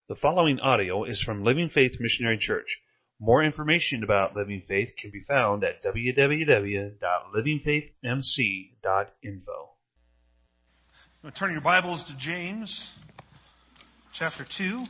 The following audio is from Living Faith Missionary Church. More information about Living Faith can be found at www.livingfaithmc.info. Turn your Bibles to James chapter 2.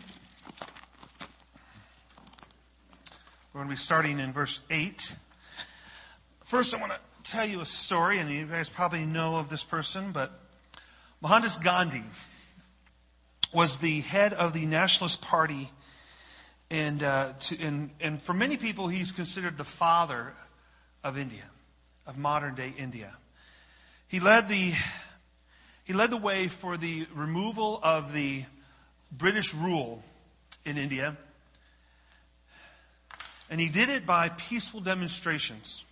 We're going to be starting in verse 8. First, I want to tell you a story, and you guys probably know of this person, but Mohandas Gandhi was the head of the Nationalist Party, and for many people, he's considered the father of India, of modern-day India. He led the way for the removal of the British rule in India, and he did it by peaceful demonstrations.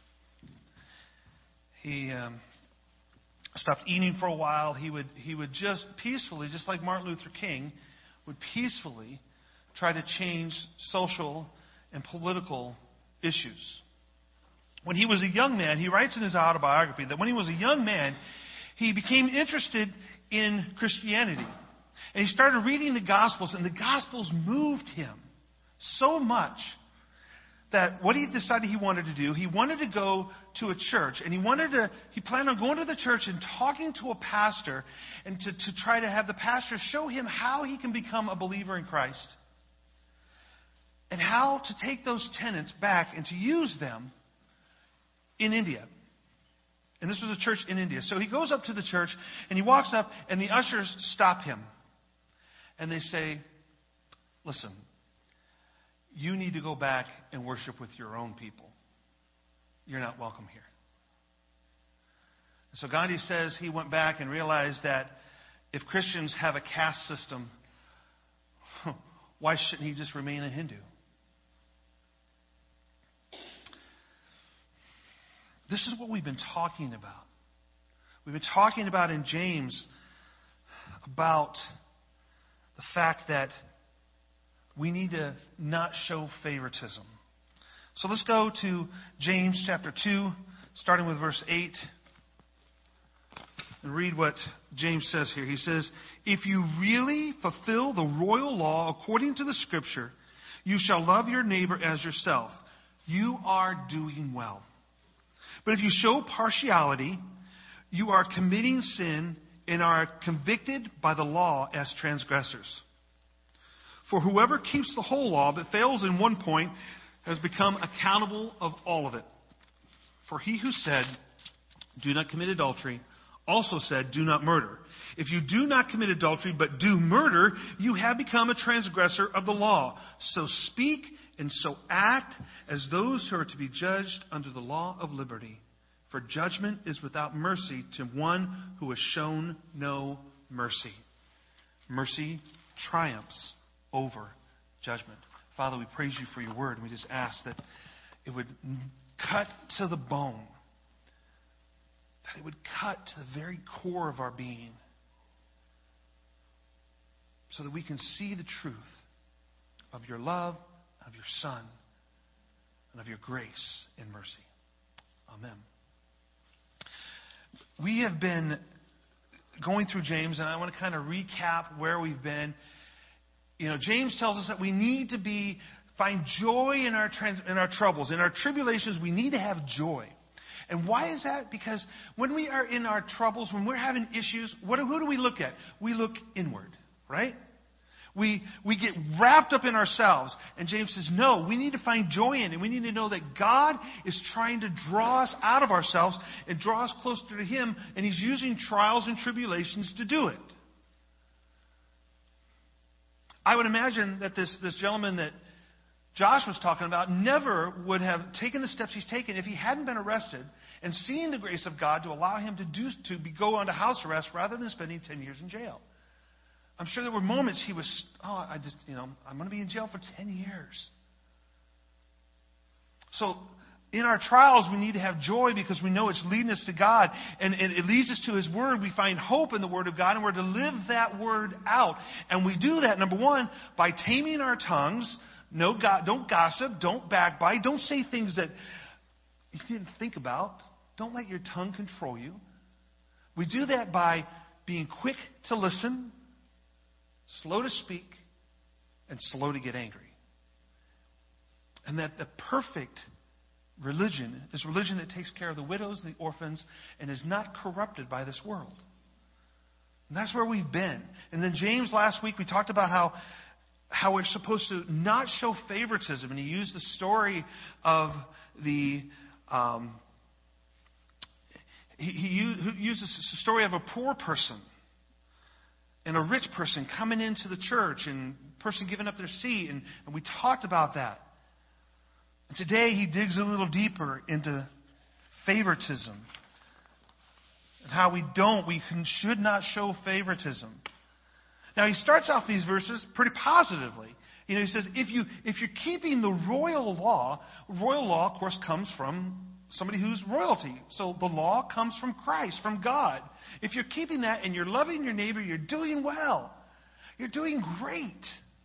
He stopped eating for a while. He would just peacefully, just like Martin Luther King, would peacefully try to change social and political issues. When he was a young man, he writes in his autobiography that when he was a young man, he became interested in Christianity. And he started reading the Gospels, and the Gospels moved him so much that what he decided he wanted to do, he wanted to go to a church, and he planned on going to the church and talking to a pastor, and to try to have the pastor show him how he can become a believer in Christ, and how to take those tenets back and to use them in India. And this was a church in India. So he goes up to the church, and he walks up, and the ushers stop him. And they say, "Listen, you need to go back and worship with your own people. You're not welcome here." So Gandhi says he went back and realized that if Christians have a caste system, why shouldn't he just remain a Hindu? This is what we've been talking about. We've been talking about in James about the fact that we need to not show favoritism. So let's go to James chapter 2, starting with verse 8. And read what James says here. He says, "If you really fulfill the royal law according to the Scripture, you shall love your neighbor as yourself. You are doing well. But if you show partiality, you are committing sin and are convicted by the law as transgressors. For whoever keeps the whole law but fails in one point has become accountable of all of it. For he who said, 'Do not commit adultery,' also said, 'Do not murder.' If you do not commit adultery but do murder, you have become a transgressor of the law. So speak and so act as those who are to be judged under the law of liberty. For judgment is without mercy to one who has shown no mercy. Mercy triumphs over judgment." Father, we praise you for your word, and we just ask that it would cut to the bone, that it would cut to the very core of our being, so that we can see the truth of your love, of your Son, and of your grace and mercy. Amen. We have been going through James, and I want to kind of recap where we've been. You know, James tells us that we need to find joy in our troubles. In our tribulations, we need to have joy. And why is that? Because when we are in our troubles, when we're having issues, who do we look at? We look inward, right? We get wrapped up in ourselves. And James says, no, we need to find joy in it. We need to know that God is trying to draw us out of ourselves and draw us closer to Him. And He's using trials and tribulations to do it. I would imagine that this gentleman that Josh was talking about never would have taken the steps he's taken if he hadn't been arrested and seen the grace of God to allow him to go onto house arrest rather than spending 10 years in jail. I'm sure there were moments he was, I'm going to be in jail for 10 years. So in our trials, we need to have joy because we know it's leading us to God. And it leads us to His Word. We find hope in the Word of God, and we're to live that Word out. And we do that, number one, by taming our tongues. Don't gossip. Don't backbite. Don't say things that you didn't think about. Don't let your tongue control you. We do that by being quick to listen, slow to speak, and slow to get angry. And that the perfect religion is religion that takes care of the widows and the orphans and is not corrupted by this world. And that's where we've been. And then James, last week, we talked about how we're supposed to not show favoritism. And he used the story of the... He uses the story of a poor person and a rich person coming into the church and a person giving up their seat. And we talked about that. And today he digs a little deeper into favoritism and how we should not show favoritism. Now he starts off these verses pretty positively. You know, he says, if you're keeping the royal law, of course, comes from somebody who's royalty. So the law comes from Christ, from God. If you're keeping that and you're loving your neighbor, you're doing well. You're doing great.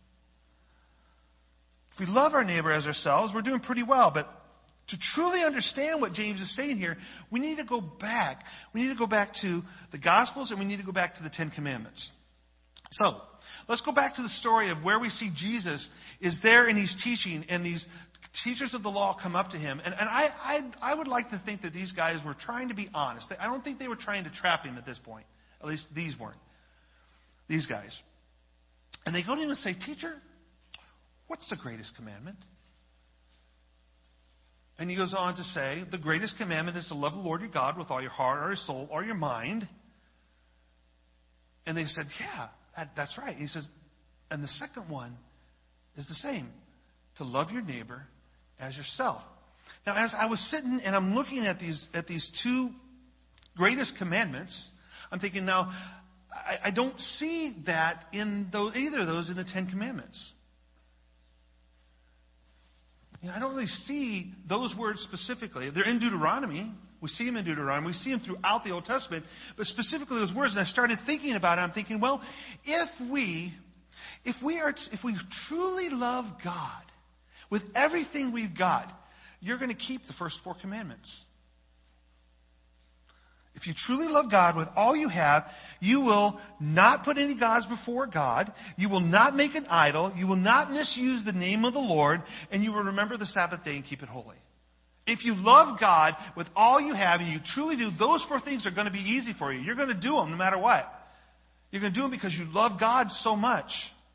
If we love our neighbor as ourselves, we're doing pretty well. But to truly understand what James is saying here, we need to go back. We need to go back to the Gospels and we need to go back to the Ten Commandments. So, let's go back to the story of where we see Jesus is there and he's teaching, and these teachers of the law come up to him. And I would like to think that these guys were trying to be honest. I don't think they were trying to trap him at this point. At least these weren't. These guys. And they go to him and say, "Teacher, what's the greatest commandment?" And he goes on to say, the greatest commandment is to love the Lord your God with all your heart or your soul or your mind. And they said, "Yeah, that's right." And he says, and the second one is the same, to love your neighbor as yourself. Now, as I was sitting and I'm looking at these two greatest commandments, I'm thinking, now, I don't see that in either of those in the Ten Commandments. You know, I don't really see those words specifically. They're in Deuteronomy. We see them in Deuteronomy. We see them throughout the Old Testament. But specifically those words, and I started thinking about it. I'm thinking, well, if we truly love God with everything we've got, you're going to keep the first 4 commandments. If you truly love God with all you have, you will not put any gods before God. You will not make an idol. You will not misuse the name of the Lord. And you will remember the Sabbath day and keep it holy. If you love God with all you have and you truly do, those 4 things are going to be easy for you. You're going to do them no matter what. You're going to do them because you love God so much.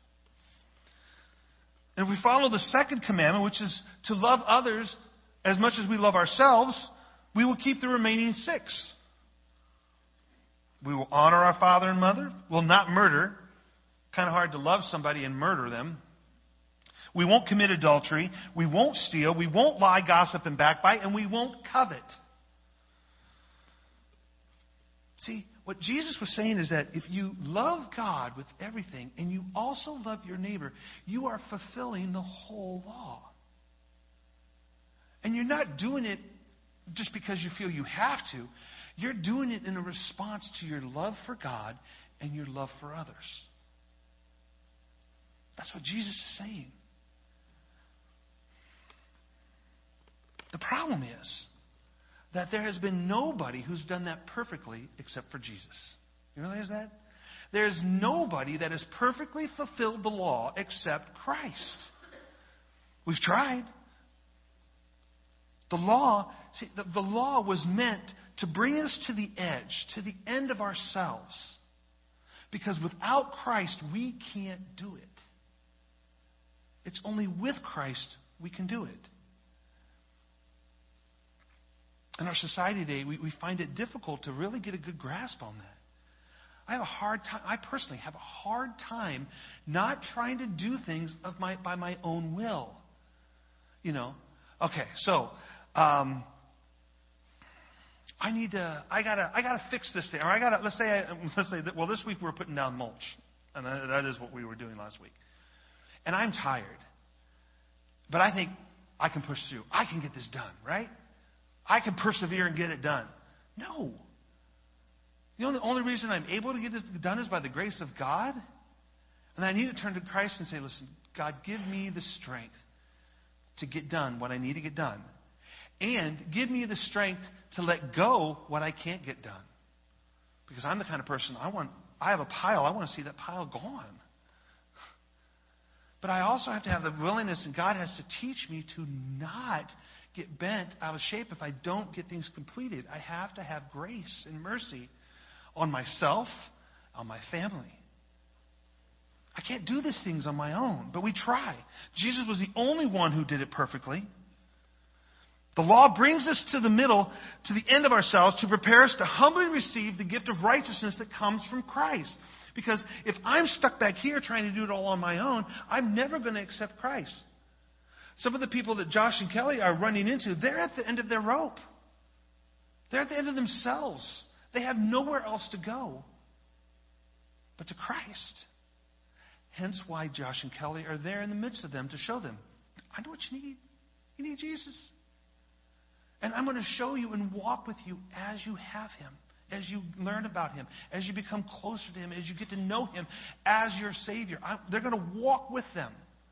And if we follow the second commandment, which is to love others as much as we love ourselves, we will keep the remaining 6. We will honor our father and mother. We'll not murder. Kind of hard to love somebody and murder them. We won't commit adultery. We won't steal. We won't lie, gossip, and backbite. And we won't covet. See, what Jesus was saying is that if you love God with everything and you also love your neighbor, you are fulfilling the whole law. And you're not doing it just because you feel you have to. You're doing it in a response to your love for God and your love for others. That's what Jesus is saying. The problem is that there has been nobody who's done that perfectly except for Jesus. You realize that? There's nobody that has perfectly fulfilled the law except Christ. We've tried. The law was meant to bring us to the edge, to the end of ourselves. Because without Christ, we can't do it. It's only with Christ we can do it. In our society today, we find it difficult to really get a good grasp on that. I personally have a hard time not trying to do things by my own will. You know, okay, so I gotta fix this thing, or let's say that, well, this week we're putting down mulch, and that is what we were doing last week, and I'm tired, but I think I can push through. I can get this done, right? I can persevere and get it done. No. You know, the only reason I'm able to get this done is by the grace of God. And I need to turn to Christ and say, listen, God, give me the strength to get done what I need to get done. And give me the strength to let go what I can't get done. Because I'm the kind of person, I have a pile, I want to see that pile gone. But I also have to have the willingness, and God has to teach me to not get bent out of shape if I don't get things completed. I have to have grace and mercy on myself, on my family. I can't do these things on my own, but we try. Jesus was the only one who did it perfectly. The law brings us to the middle, to the end of ourselves, to prepare us to humbly receive the gift of righteousness that comes from Christ. Because if I'm stuck back here trying to do it all on my own, I'm never going to accept Christ. Some of the people that Josh and Kelly are running into, they're at the end of their rope. They're at the end of themselves. They have nowhere else to go but to Christ. Hence why Josh and Kelly are there in the midst of them to show them, I know what you need. You need Jesus. And I'm going to show you and walk with you as you have Him, as you learn about Him, as you become closer to Him, as you get to know Him as your Savior. They're going to walk with them.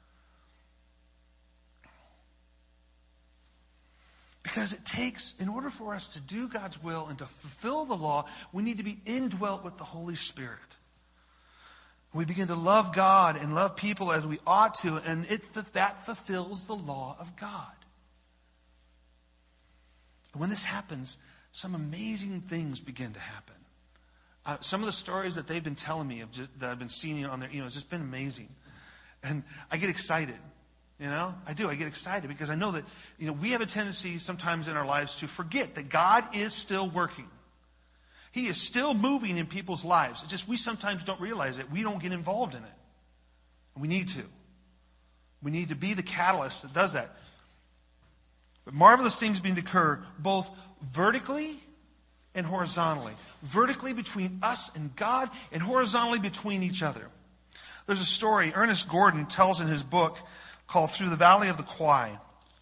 Because it takes, in order for us to do God's will and to fulfill the law, we need to be indwelt with the Holy Spirit. We begin to love God and love people as we ought to, and that fulfills the law of God. And when this happens, some amazing things begin to happen. Some of the stories that they've been telling me that I've been seeing on their emails, it's just been amazing. And I get excited. I do. I get excited because I know that, we have a tendency sometimes in our lives to forget that God is still working. He is still moving in people's lives. It's just we sometimes don't realize it. We don't get involved in it. And we need to. We need to be the catalyst that does that. But marvelous things begin to occur both vertically and horizontally. Vertically between us and God, and horizontally between each other. There's a story Ernest Gordon tells in his book called Through the Valley of the Kwai.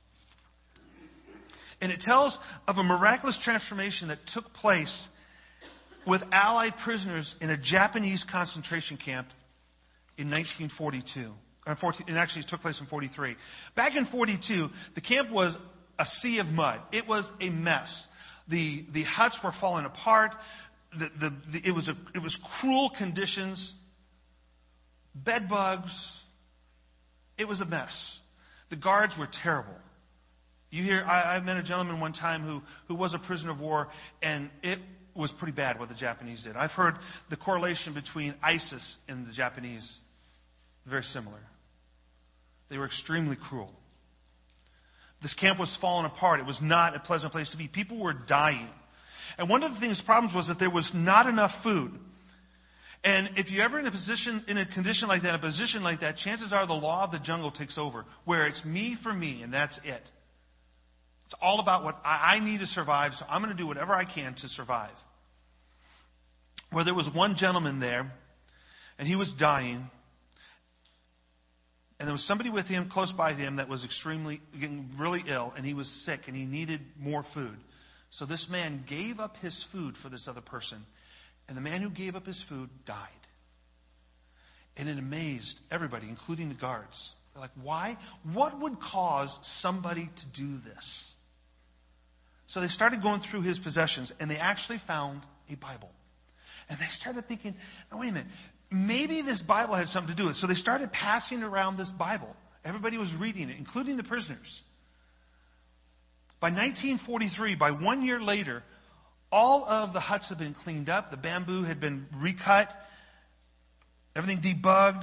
And it tells of a miraculous transformation that took place with Allied prisoners in a Japanese concentration camp in 1942. And actually, it took place in 43. Back in 42, the camp was a sea of mud. It was a mess. The huts were falling apart. It was cruel conditions. Bed bugs. It was a mess. The guards were terrible. I met a gentleman one time who was a prisoner of war, and it was pretty bad what the Japanese did. I've heard the correlation between ISIS and the Japanese very similar. They were extremely cruel. This camp was falling apart. It was not a pleasant place to be. People were dying. And one of the problems was that there was not enough food. And if you're ever in a condition like that, a position like that, chances are the law of the jungle takes over, where it's me for me, and that's it. It's all about what I need to survive, so I'm going to do whatever I can to survive. Well, there was one gentleman there, and he was dying, and there was somebody with him, close by him, that was getting really ill, and he was sick, and he needed more food. So this man gave up his food for this other person, and the man who gave up his food died. And it amazed everybody, including the guards. They're like, why? What would cause somebody to do this? So they started going through his possessions, and they actually found a Bible. And they started thinking, oh, wait a minute, maybe this Bible had something to do with it. So they started passing around this Bible. Everybody was reading it, including the prisoners. By 1943, by 1 year later, all of the huts had been cleaned up. The bamboo had been recut. Everything debugged.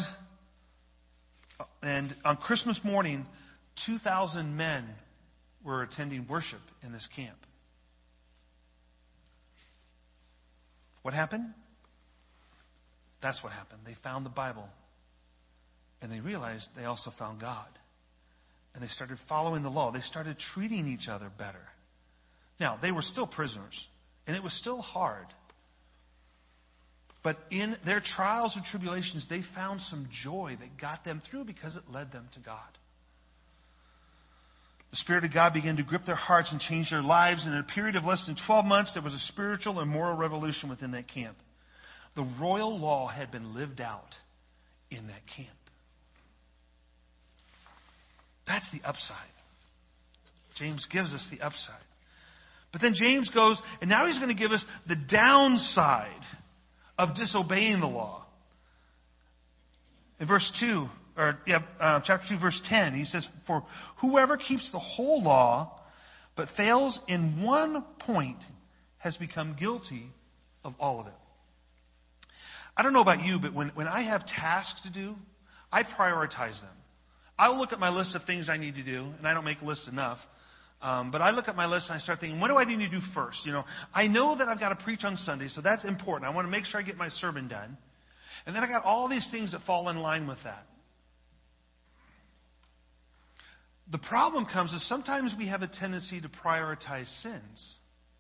And on Christmas morning, 2,000 men were attending worship in this camp. What happened? That's what happened. They found the Bible. And they realized they also found God. And they started following the law. They started treating each other better. Now, they were still prisoners. And it was still hard. But in their trials and tribulations, they found some joy that got them through because it led them to God. The Spirit of God began to grip their hearts and change their lives. And in a period of less than 12 months, there was a spiritual and moral revolution within that camp. The royal law had been lived out in that camp. That's the upside. James gives us the upside. But then James goes, and now he's going to give us the downside of disobeying the law. In verse 2, chapter 2, verse 10. He says, "For whoever keeps the whole law but fails in one point has become guilty of all of it." I don't know about you, but when I have tasks to do, I prioritize them. I'll look at my list of things I need to do, and I don't make lists enough. But I look at my list and I start thinking, what do I need to do first? I know that I've got to preach on Sunday, so that's important. I want to make sure I get my sermon done. And then I got all these things that fall in line with that. The problem comes is sometimes we have a tendency to prioritize sins.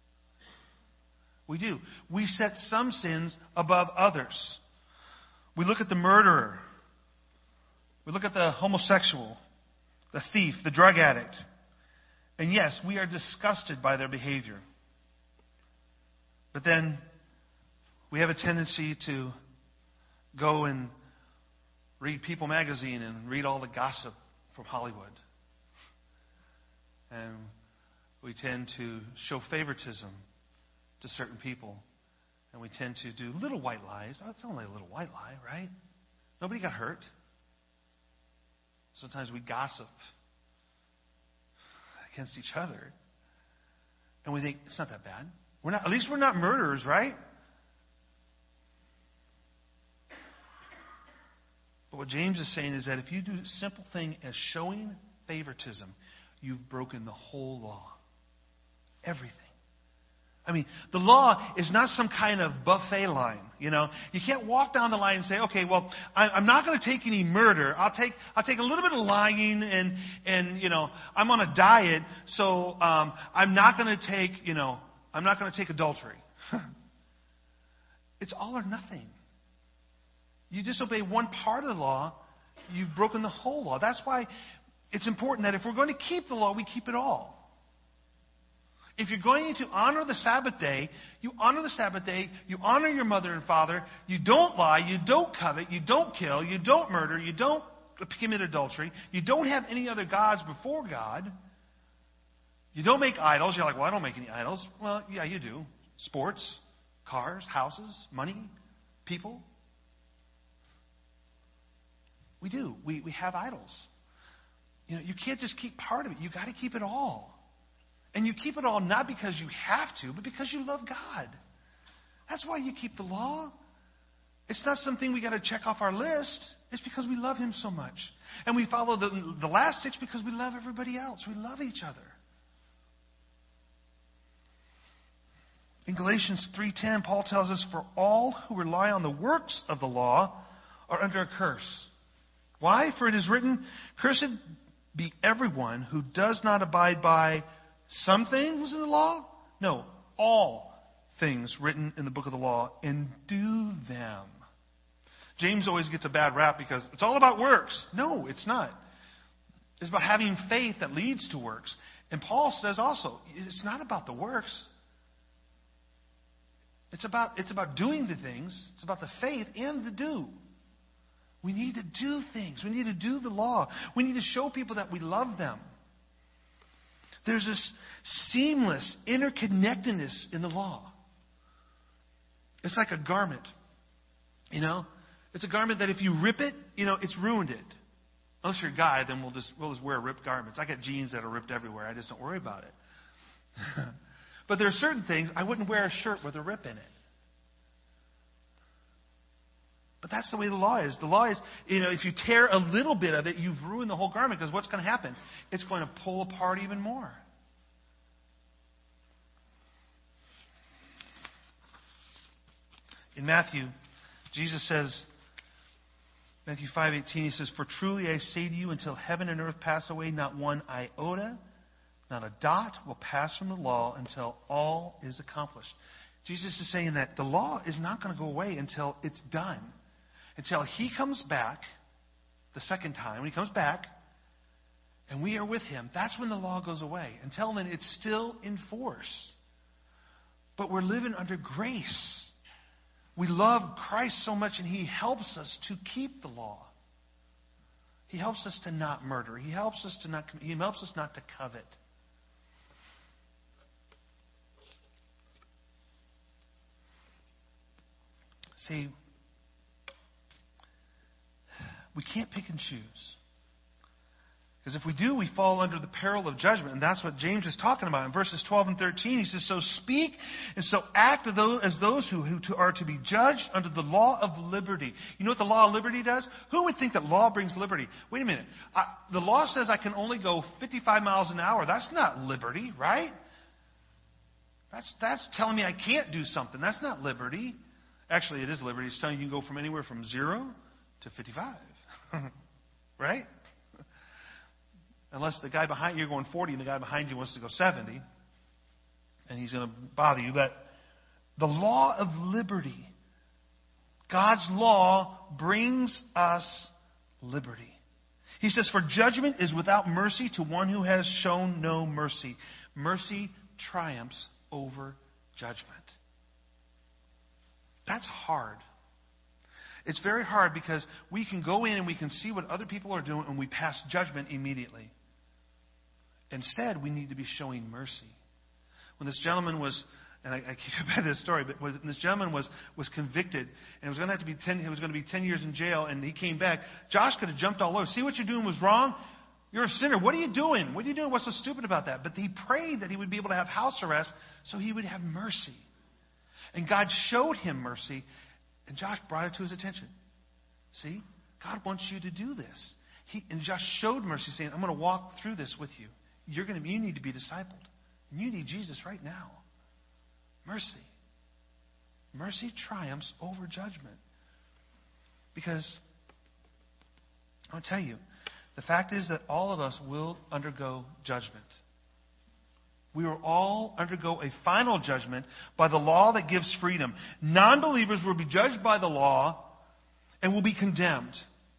We do. We set some sins above others. We look at the murderer. We look at the homosexual, the thief, the drug addict. And yes, we are disgusted by their behavior. But then we have a tendency to go and read People magazine and read all the gossip from Hollywood. And we tend to show favoritism to certain people. And we tend to do little white lies. Oh, it's only a little white lie, right? Nobody got hurt. Sometimes we gossip against each other. And we think, it's not that bad. At least we're not murderers, right? But what James is saying is that if you do a simple thing as showing favoritism, you've broken the whole law. Everything. I mean, the law is not some kind of buffet line. You can't walk down the line and say, okay, well, I'm not going to take any murder. I'll take a little bit of lying and I'm on a diet, so I'm not going to take adultery. It's all or nothing. You disobey one part of the law, you've broken the whole law. That's why it's important that if we're going to keep the law, we keep it all. If you're going to honor the Sabbath day, you honor the Sabbath day, you honor your mother and father, you don't lie, you don't covet, you don't kill, you don't murder, you don't commit adultery, you don't have any other gods before God, you don't make idols. You're like, well, I don't make any idols. Well, yeah, you do. Sports, cars, houses, money, people. We do. We have idols. You can't just keep part of it. You've got to keep it all. And you keep it all not because you have to, but because you love God. That's why you keep the law. It's not something we got to check off our list. It's because we love Him so much. And we follow the last 6 because we love everybody else. We love each other. In Galatians 3:10, Paul tells us, "For all who rely on the works of the law are under a curse." Why? For it is written, "Cursed be everyone who does not abide by some things in the law?" No, all things written in the book of the law, and do them. James always gets a bad rap because it's all about works. No, it's not. It's about having faith that leads to works. And Paul says also, it's not about the works. It's about doing the things. It's about the faith and the do. We need to do things. We need to do the law. We need to show people that we love them. There's this seamless interconnectedness in the law. It's like a garment. It's a garment that if you rip it, it's ruined it. Unless you're a guy, then we'll just wear ripped garments. I got jeans that are ripped everywhere. I just don't worry about it. But there are certain things, I wouldn't wear a shirt with a rip in it. But that's the way the law is. The law is, if you tear a little bit of it, you've ruined the whole garment, because what's going to happen? It's going to pull apart even more. In Matthew, Jesus says, Matthew 5:18, He says, "For truly I say to you, until heaven and earth pass away, not one iota, not a dot will pass from the law until all is accomplished." Jesus is saying that the law is not going to go away until it's done. Until He comes back the second time. When He comes back and we are with Him, that's when the law goes away. Until then, it's still in force. But we're living under grace. We love Christ so much, and He helps us to keep the law. He helps us to not murder. He helps us not to covet. See, We can't pick and choose. Because if we do, we fall under the peril of judgment. And that's what James is talking about. In verses 12 and 13, he says, so speak and so act as those who are to be judged under the law of liberty. You know what the law of liberty does? Who would think that law brings liberty? Wait a minute. The law says I can only go 55 miles an hour. That's not liberty, right? That's telling me I can't do something. That's not liberty. Actually, it is liberty. It's telling you can go from anywhere from 0 to 55. Right? Unless the guy behind you, you're going 40 and the guy behind you wants to go 70. And he's going to bother you. But the law of liberty, God's law brings us liberty. He says, for judgment is without mercy to one who has shown no mercy. Mercy triumphs over judgment. That's hard. It's very hard because we can go in and we can see what other people are doing and we pass judgment immediately. Instead, we need to be showing mercy. When this gentleman was, and I keep about this story, but when this gentleman was convicted and it was going to have to be 10 years in jail, and he came back, Josh could have jumped all over. See what you're doing was wrong. You're a sinner. What are you doing? What are you doing? What's so stupid about that? But he prayed that he would be able to have house arrest so he would have mercy. And God showed him mercy, and Josh brought it to his attention. See, God wants you to do this. And Josh showed mercy, saying, I'm going to walk through this with you. You need to be discipled. And you need Jesus right now. Mercy. Mercy triumphs over judgment. Because, I'll tell you, the fact is that all of us will undergo judgment. We will all undergo a final judgment by the law that gives freedom. Non-believers will be judged by the law and will be condemned.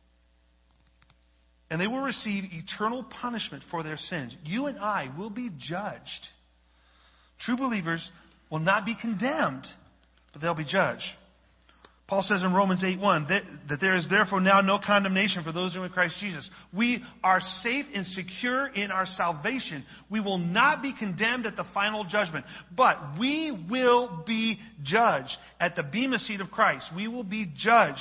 And they will receive eternal punishment for their sins. You and I will be judged. True believers will not be condemned, but they'll be judged. Paul says in Romans 8:1 that there is therefore now no condemnation for those who are in Christ Jesus. We are safe and secure in our salvation. We will not be condemned at the final judgment, but we will be judged at the bema seat of Christ. We will be judged.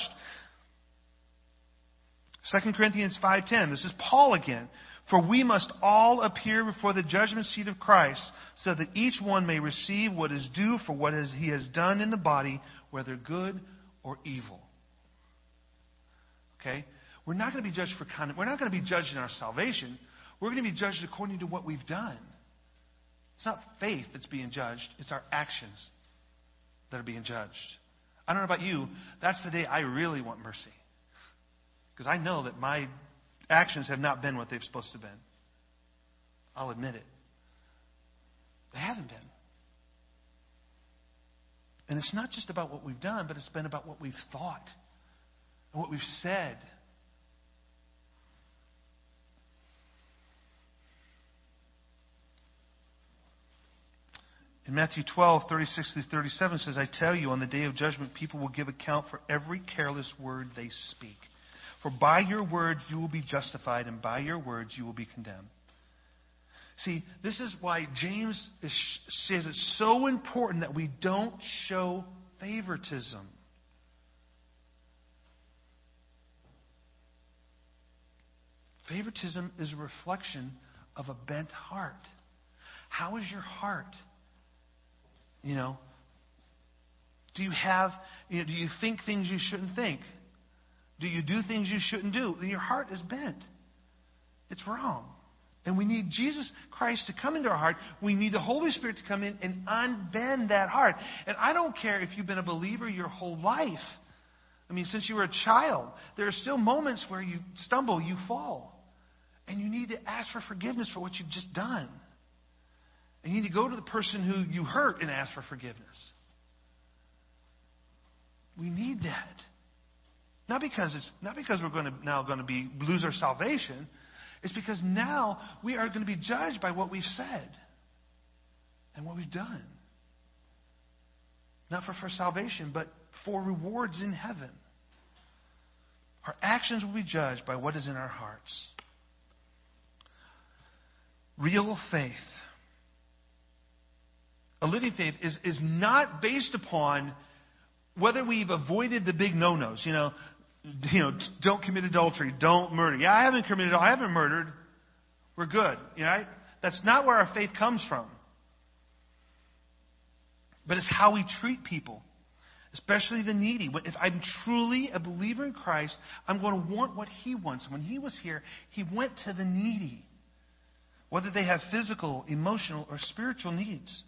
2 Corinthians 5:10. This is Paul again. For we must all appear before the judgment seat of Christ, so that each one may receive what is due for what he has done in the body, whether good or evil. Okay? We're not going to be judged for conduct. We're not going to be judged in our salvation. We're going to be judged according to what we've done. It's not faith that's being judged. It's our actions that are being judged. I don't know about you. That's the day I really want mercy. Because I know that my actions have not been what they've supposed to have been. I'll admit it. They haven't been. And it's not just about what we've done, but it's been about what we've thought and what we've said. In Matthew 12:36-37 says, I tell you, on the day of judgment, people will give account for every careless word they speak. For by your words you will be justified, and by your words you will be condemned. See, this is why James says it's so important that we don't show favoritism. Favoritism is a reflection of a bent heart. How is your heart? Do you think things you shouldn't think? Do you do things you shouldn't do? Then your heart is bent. It's wrong. And we need Jesus Christ to come into our heart. We need the Holy Spirit to come in and unbend that heart. And I don't care if you've been a believer your whole life. I mean, since you were a child, there are still moments where you stumble, you fall. And you need to ask for forgiveness for what you've just done. And you need to go to the person who you hurt and ask for forgiveness. We need that. Not because we're now going to lose our salvation. It's because now we are going to be judged by what we've said and what we've done. Not for salvation, but for rewards in heaven. Our actions will be judged by what is in our hearts. Real faith. A living faith is not based upon whether we've avoided the big no-nos. don't commit adultery, don't murder. Yeah, I haven't murdered. We're good. Right? That's not where our faith comes from. But it's how we treat people, especially the needy. If I'm truly a believer in Christ, I'm going to want what He wants. When He was here, He went to the needy, whether they have physical, emotional, or spiritual needs.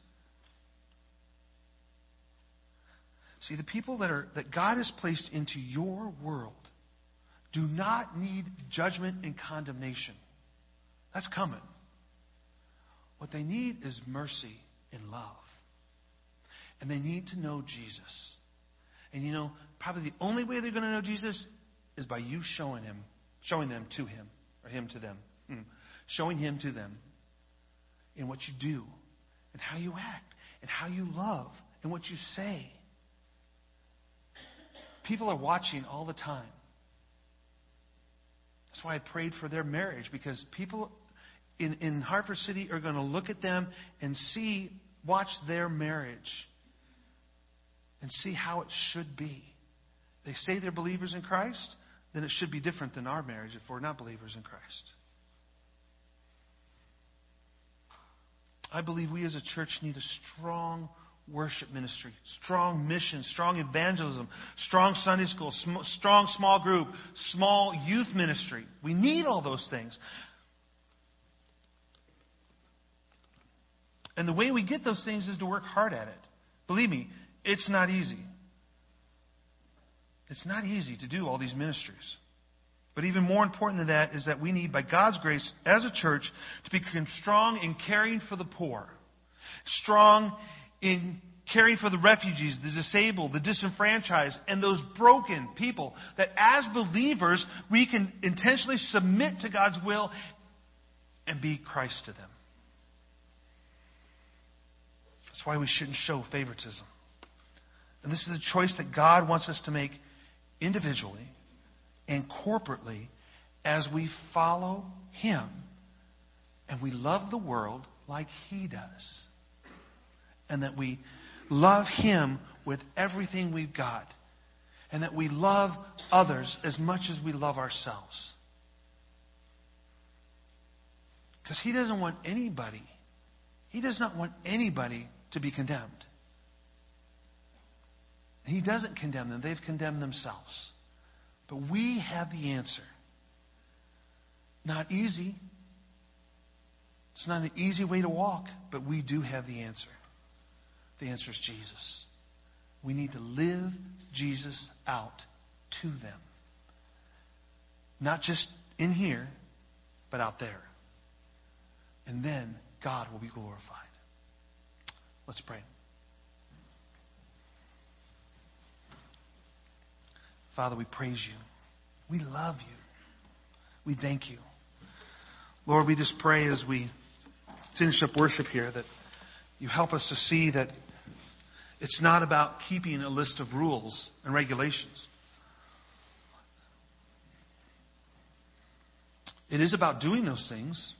See, the people that God has placed into your world do not need judgment and condemnation. That's coming. What they need is mercy and love. And they need to know Jesus. And probably the only way they're going to know Jesus is by you showing them to Him, or Him to them. Showing Him to them in what you do, and how you act, and how you love, and what you say. People are watching all the time. That's why I prayed for their marriage, because people in Hartford City are going to look at them and watch their marriage and see how it should be. They say they're believers in Christ, then it should be different than our marriage if we're not believers in Christ. I believe we as a church need a strong worship ministry, strong mission, strong evangelism, strong Sunday school, strong small group, small youth ministry. We need all those things. And the way we get those things is to work hard at it. Believe me, it's not easy. It's not easy to do all these ministries. But even more important than that is that we need, by God's grace, as a church, to become strong in caring for the poor. Strong in caring for the refugees, the disabled, the disenfranchised, and those broken people. That as believers, we can intentionally submit to God's will and be Christ to them. That's why we shouldn't show favoritism. And this is a choice that God wants us to make individually and corporately as we follow Him and we love the world like He does. And that we love Him with everything we've got. And that we love others as much as we love ourselves. Because He doesn't want anybody, He does not want anybody to be condemned. He doesn't condemn them. They've condemned themselves. But we have the answer. Not easy. It's not an easy way to walk, but we do have the answer. The answer is Jesus. We need to live Jesus out to them. Not just in here, but out there. And then God will be glorified. Let's pray. Father, we praise You. We love You. We thank You. Lord, we just pray as we finish up worship here that You help us to see that it's not about keeping a list of rules and regulations. It is about doing those things,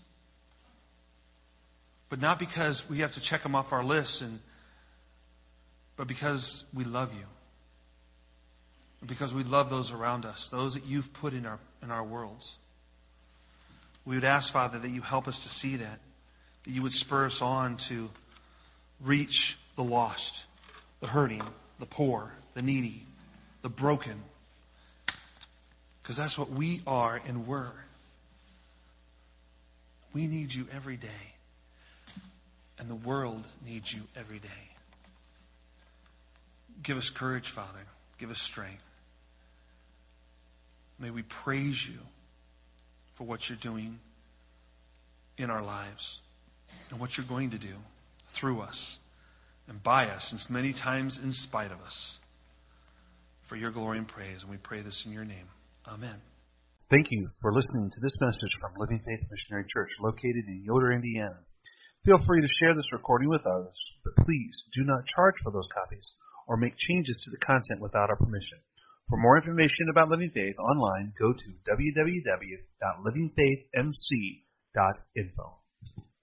but not because we have to check them off our list, but because we love You. Because we love those around us, those that You've put in our worlds. We would ask, Father, that You help us to see that You would spur us on to reach the lost, the hurting, the poor, the needy, the broken. Because that's what we are and were. We need You every day. And the world needs You every day. Give us courage, Father. Give us strength. May we praise You for what You're doing in our lives and what You're going to do through us and by us, and many times in spite of us, for Your glory and praise. And we pray this in Your name. Amen. Thank you for listening to this message from Living Faith Missionary Church located in Yoder, Indiana. Feel free to share this recording with others, but please do not charge for those copies or make changes to the content without our permission. For more information about Living Faith online, go to www.livingfaithmc.info.